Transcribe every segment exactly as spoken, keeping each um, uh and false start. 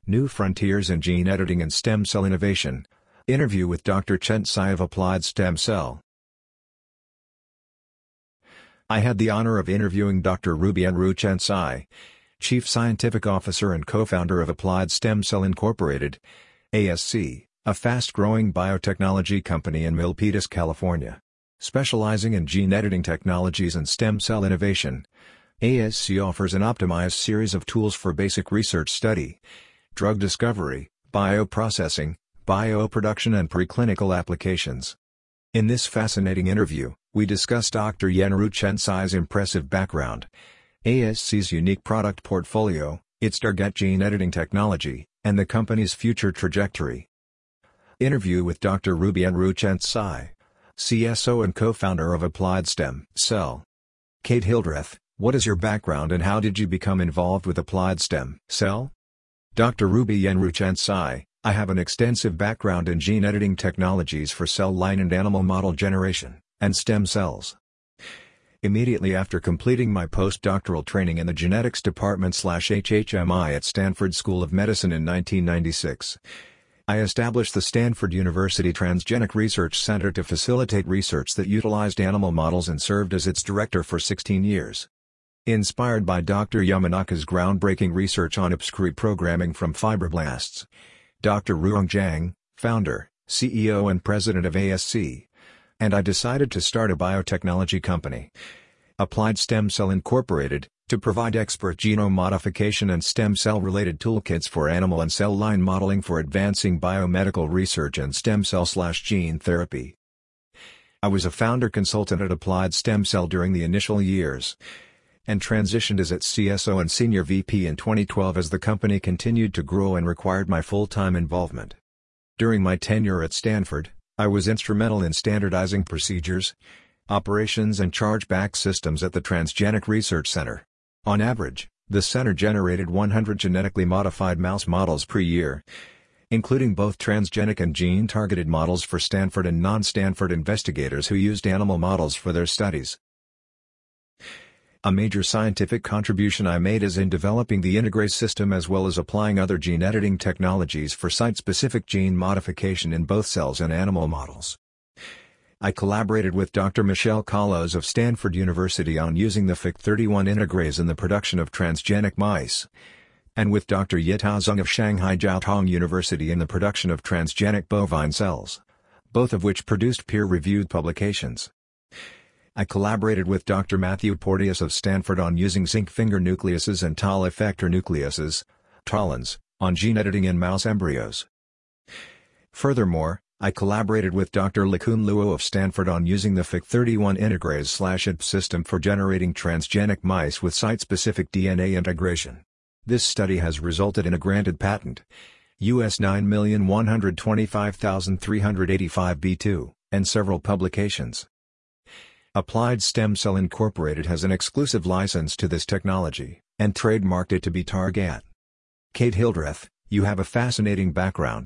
New Frontiers in Gene Editing and Stem Cell Innovation. Interview with Doctor Chent Sai of Applied Stem Cell. I had the honor of interviewing Doctor Rubienru Chent Sai, Chief Scientific Officer and co-founder of Applied Stem Cell Incorporated, A S C, a fast-growing biotechnology company in Milpitas, California. Specializing in gene editing technologies and stem cell innovation, A S C offers an optimized series of tools for basic research study, drug discovery, bioprocessing, bioproduction and preclinical applications. In this fascinating interview, we discuss Doctor Yenru Chent Sai's impressive background, A S C's unique product portfolio, its target gene editing technology, and the company's future trajectory. Interview with Doctor Rubienru Chent Sai, C S O and co-founder of Applied Stem Cell. Kate Hildreth, what is your background and how did you become involved with Applied Stem Cell? Doctor Rubienru Chent Sai, I have an extensive background in gene editing technologies for cell line and animal model generation, and stem cells. Immediately after completing my postdoctoral training in the genetics department slash H H M I at Stanford School of Medicine in nineteen ninety-six, I established the Stanford University Transgenic Research Center to facilitate research that utilized animal models and served as its director for sixteen years. Inspired by Doctor Yamanaka's groundbreaking research on upscree programming from fibroblasts, Doctor Ruong Zhang, founder, C E O and president of A S C, and I decided to start a biotechnology company, Applied Stem Cell Incorporated, to provide expert genome modification and stem cell-related toolkits for animal and cell line modeling for advancing biomedical research and stem cell-slash-gene therapy. I was a founder consultant at Applied Stem Cell during the initial years, and transitioned as its C S O and Senior V P in twenty twelve as the company continued to grow and required my full-time involvement. During my tenure at Stanford, I was instrumental in standardizing procedures, operations and chargeback systems at the Transgenic Research Center. On average, the center generated one hundred genetically modified mouse models per year, including both transgenic and gene-targeted models for Stanford and non-Stanford investigators who used animal models for their studies. A major scientific contribution I made is in developing the integrase system as well as applying other gene editing technologies for site-specific gene modification in both cells and animal models. I collaborated with Doctor Michelle Kalos of Stanford University on using the F I C thirty-one integrase in the production of transgenic mice, and with Doctor Yitao Zheng of Shanghai Jiaotong University in the production of transgenic bovine cells, both of which produced peer-reviewed publications. I collaborated with Doctor Matthew Porteous of Stanford on using zinc finger nucleases and Tal effector nucleases, TALENs, on gene editing in mouse embryos. Furthermore, I collaborated with Doctor Likun Luo of Stanford on using the F I C thirty-one integrase/I P system for generating transgenic mice with site-specific D N A integration. This study has resulted in a granted patent, U S nine million one hundred twenty-five thousand three hundred eighty-five B two, and several publications. Applied Stem Cell Incorporated has an exclusive license to this technology, and trademarked it to be Target. Kate Hildreth, you have a fascinating background.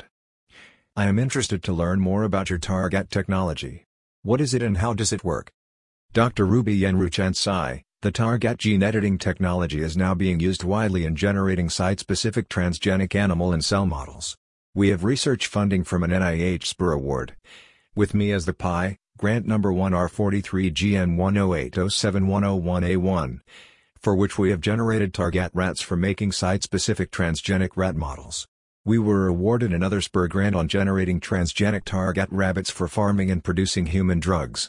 I am interested to learn more about your Target technology. What is it and how does it work? Doctor Rubienru Chent Sai, the Target gene editing technology is now being used widely in generating site-specific transgenic animal and cell models. We have research funding from an N I H S P R award, with me as the P I, grant number one R forty-three G N one zero eight zero seven one zero one A one, for which we have generated Target rats for making site-specific transgenic rat models. We were awarded another S P R grant on generating transgenic Target rabbits for farming and producing human drugs.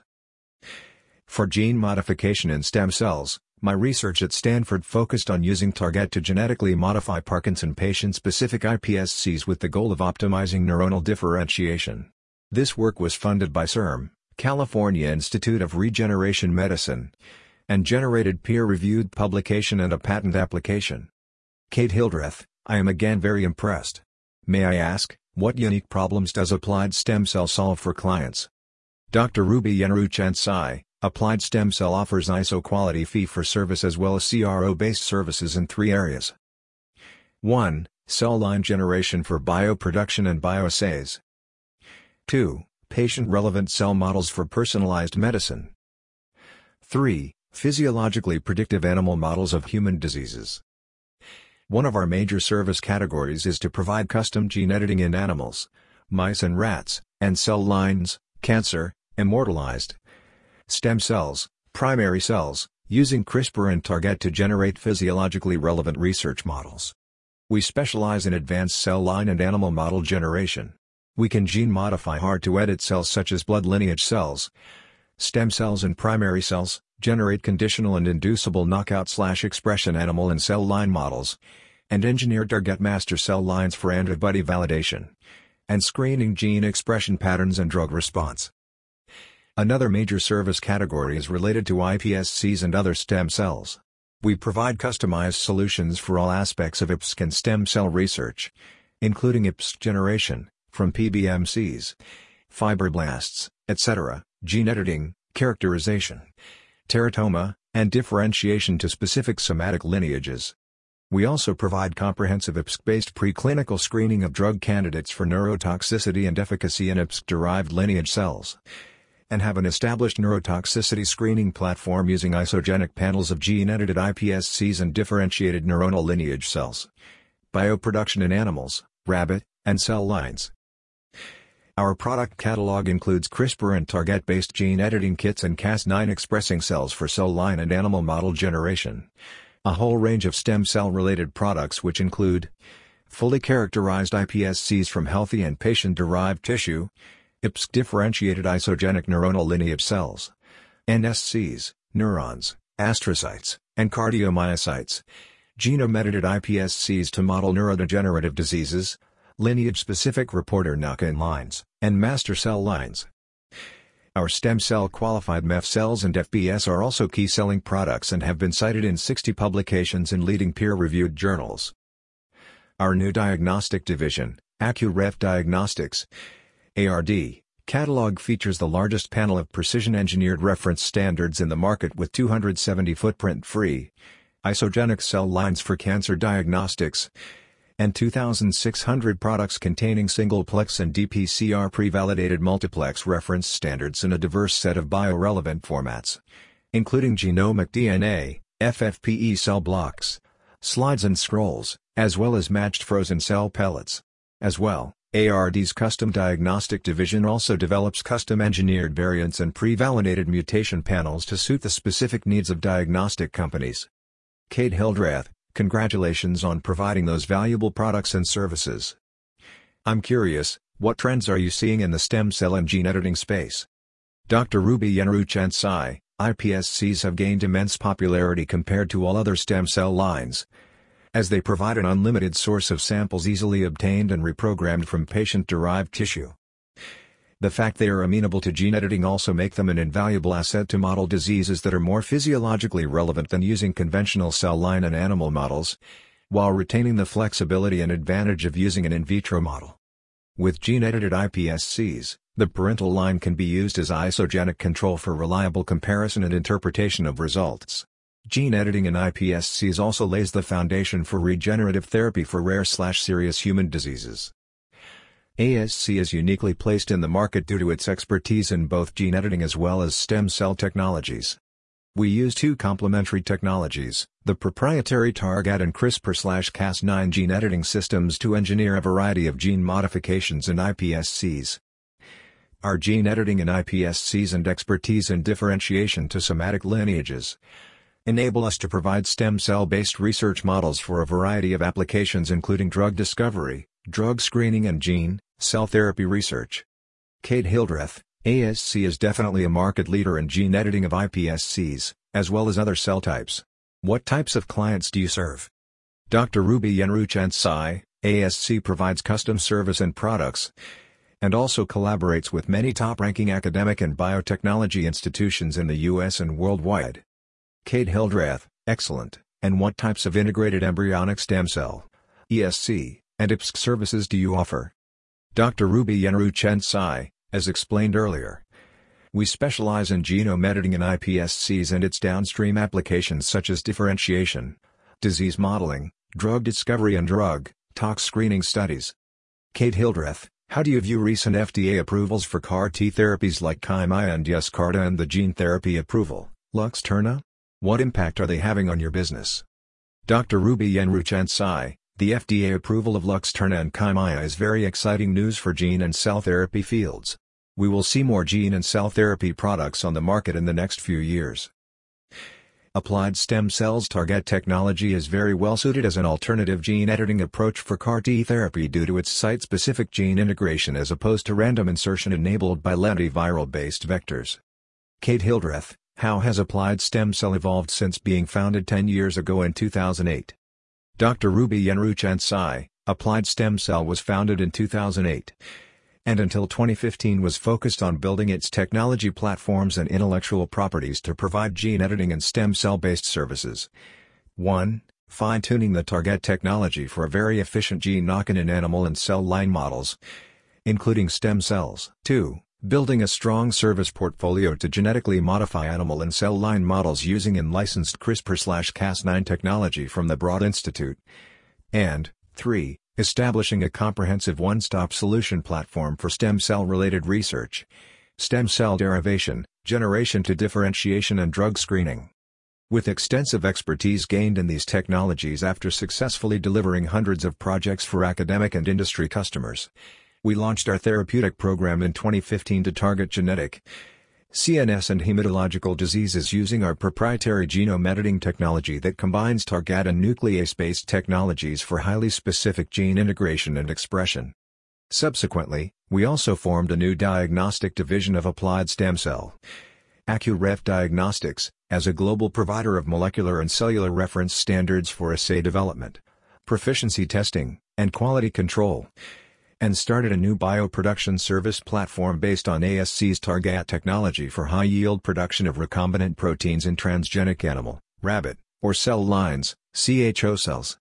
For gene modification in stem cells, my research at Stanford focused on using Target to genetically modify Parkinson patient-specific I P S Cs with the goal of optimizing neuronal differentiation. This work was funded by C I R M, California Institute of Regeneration Medicine, and generated peer-reviewed publication and a patent application. Kate Hildreth, I am again very impressed. May I ask, what unique problems does Applied Stem Cell solve for clients? Doctor Rubienru Chent Sai, Applied Stem Cell offers I S O quality fee-for-service as well as C R O-based services in three areas. one. Cell line generation for bioproduction and bioassays. two. Patient-relevant cell models for personalized medicine. three. Physiologically predictive animal models of human diseases. One of our major service categories is to provide custom gene editing in animals, mice and rats, and cell lines, cancer, immortalized stem cells, primary cells, using CRISPR and Target to generate physiologically relevant research models. We specialize in advanced cell line and animal model generation. We can gene modify hard-to-edit cells such as blood lineage cells, stem cells and primary cells, generate conditional and inducible knockout/expression animal and cell line models, and engineer target master cell lines for antibody validation and screening gene expression patterns and drug response. Another major service category is related to iPSCs and other stem cells. We provide customized solutions for all aspects of I P S C and stem cell research, including I P S C generation, from P B M Cs, fibroblasts, et cetera, gene editing, characterization, teratoma, and differentiation to specific somatic lineages. We also provide comprehensive I P S C-based preclinical screening of drug candidates for neurotoxicity and efficacy in I P S C-derived lineage cells, and have an established neurotoxicity screening platform using isogenic panels of gene-edited iPSCs and differentiated neuronal lineage cells. Bioproduction in animals, rabbit, and cell lines. Our product catalog includes CRISPR and Target-based gene editing kits and Cas nine expressing cells for cell line and animal model generation. A whole range of stem cell-related products which include fully characterized iPSCs from healthy and patient-derived tissue, I P S C-differentiated isogenic neuronal lineage cells, N S Cs, neurons, astrocytes, and cardiomyocytes, genome-edited iPSCs to model neurodegenerative diseases, lineage-specific reporter knock-in lines, and master cell lines. Our stem cell-qualified M E F cells and F B S are also key selling products and have been cited in sixty publications in leading peer-reviewed journals. Our new diagnostic division, AccuRef Diagnostics, A R D, catalog features the largest panel of precision-engineered reference standards in the market with two hundred seventy footprint-free, isogenic cell lines for cancer diagnostics, and two thousand six hundred products containing single-plex and D P C R pre-validated multiplex reference standards in a diverse set of biorelevant formats, including genomic D N A, F F P E cell blocks, slides and scrolls, as well as matched frozen cell pellets. As well, A R D's Custom Diagnostic Division also develops custom-engineered variants and pre-validated mutation panels to suit the specific needs of diagnostic companies. Kate Hildreth, congratulations on providing those valuable products and services. I'm curious, what trends are you seeing in the stem cell and gene editing space? Doctor Ruby Yenru-Chansai, iPSCs have gained immense popularity compared to all other stem cell lines, as they provide an unlimited source of samples easily obtained and reprogrammed from patient-derived tissue. The fact they are amenable to gene editing also make them an invaluable asset to model diseases that are more physiologically relevant than using conventional cell line and animal models, while retaining the flexibility and advantage of using an in vitro model. With gene-edited iPSCs, the parental line can be used as isogenic control for reliable comparison and interpretation of results. Gene editing in iPSCs also lays the foundation for regenerative therapy for rare/serious human diseases. A S C is uniquely placed in the market due to its expertise in both gene editing as well as stem cell technologies. We use two complementary technologies, the proprietary Target and CRISPR/Cas nine gene editing systems to engineer a variety of gene modifications in iPSCs. Our gene editing in iPSCs and expertise in differentiation to somatic lineages enable us to provide stem cell-based research models for a variety of applications including drug discovery, drug screening and gene, cell therapy research. Kate Hildreth, A S C is definitely a market leader in gene editing of iPSCs, as well as other cell types. What types of clients do you serve? Doctor Ruby Yenru-Chansai, A S C provides custom service and products, and also collaborates with many top-ranking academic and biotechnology institutions in the U S and worldwide. Kate Hildreth, excellent, and what types of integrated embryonic stem cell, E S C, and I P S C services do you offer? Doctor Ruby Yenru-Chansai, as explained earlier, we specialize in genome editing in iPSCs and its downstream applications such as differentiation, disease modeling, drug discovery and drug, tox screening studies. Kate Hildreth, how do you view recent F D A approvals for C A R T therapies like Kymriah and Yescarta and the gene therapy approval, Luxturna? What impact are they having on your business? Doctor Ruby Yenruchansai, the F D A approval of Luxturna and Kymaya is very exciting news for gene and cell therapy fields. We will see more gene and cell therapy products on the market in the next few years. Applied Stem Cells Target technology is very well suited as an alternative gene editing approach for C A R T therapy due to its site-specific gene integration as opposed to random insertion enabled by lentiviral-based vectors. Kate Hildreth, how has Applied Stem Cell evolved since being founded ten years ago in two thousand eight? Doctor Ruby Yenruchansai, Applied Stem Cell was founded in two thousand eight. And until twenty fifteen was focused on building its technology platforms and intellectual properties to provide gene editing and stem cell-based services. one. Fine-tuning the target technology for a very efficient gene knock-in in animal and cell line models, including stem cells. two. Building a strong service portfolio to genetically modify animal and cell line models using in-licensed CRISPR Cas nine technology from the Broad Institute. And three. Establishing a comprehensive one-stop solution platform for stem cell-related research, stem cell derivation, generation to differentiation and drug screening. With extensive expertise gained in these technologies after successfully delivering hundreds of projects for academic and industry customers, we launched our therapeutic program in twenty fifteen to target genetic, C N S and hematological diseases using our proprietary genome editing technology that combines target and nuclease-based technologies for highly specific gene integration and expression. Subsequently, we also formed a new diagnostic division of Applied Stem Cell, AccuRef Diagnostics, as a global provider of molecular and cellular reference standards for assay development, proficiency testing, and quality control, and started a new bioproduction service platform based on A S C's Target technology for high-yield production of recombinant proteins in transgenic animal, rabbit, or cell lines, C H O cells.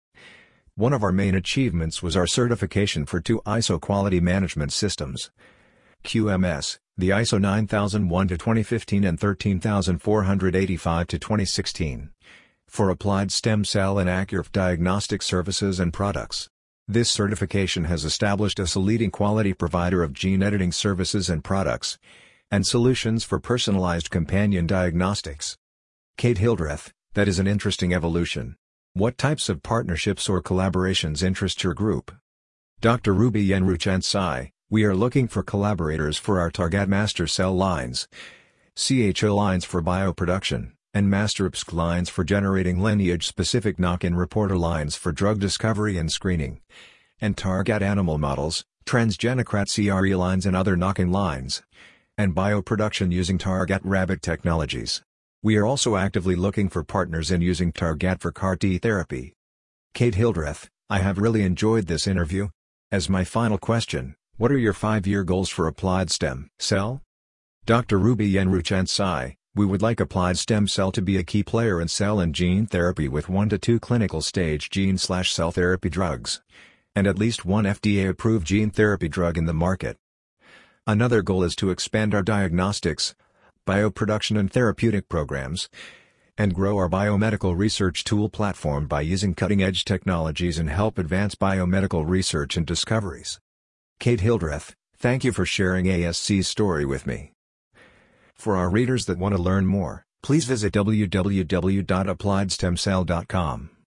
One of our main achievements was our certification for two I S O quality management systems. Q M S, the I S O nine thousand one to twenty fifteen and thirteen thousand four hundred eighty-five to twenty sixteen. For applied stem cell and AccuRef diagnostic services and products. This certification has established us a leading quality provider of gene editing services and products, and solutions for personalized companion diagnostics. Kate Hildreth, that is an interesting evolution. What types of partnerships or collaborations interest your group? Doctor Ruby Yenruchansai, we are looking for collaborators for our target master cell lines, C H O lines for bioproduction, and master I P S C lines for generating lineage-specific knock-in reporter lines for drug discovery and screening, and target animal models, transgenocrat C R E lines and other knock-in lines, and bioproduction using target rabbit technologies. We are also actively looking for partners in using target for C A R T therapy. Kate Hildreth, I have really enjoyed this interview. As my final question, what are your five-year goals for Applied Stem Cell? Doctor Ruby Yenruchansai, we would like Applied Stem Cell to be a key player in cell and gene therapy with one to two clinical stage gene-slash-cell therapy drugs, and at least one F D A-approved gene therapy drug in the market. Another goal is to expand our diagnostics, bioproduction and therapeutic programs, and grow our biomedical research tool platform by using cutting-edge technologies and help advance biomedical research and discoveries. Kate Hildreth, thank you for sharing A S C's story with me. For our readers that want to learn more, please visit w w w dot applied stem cell dot com.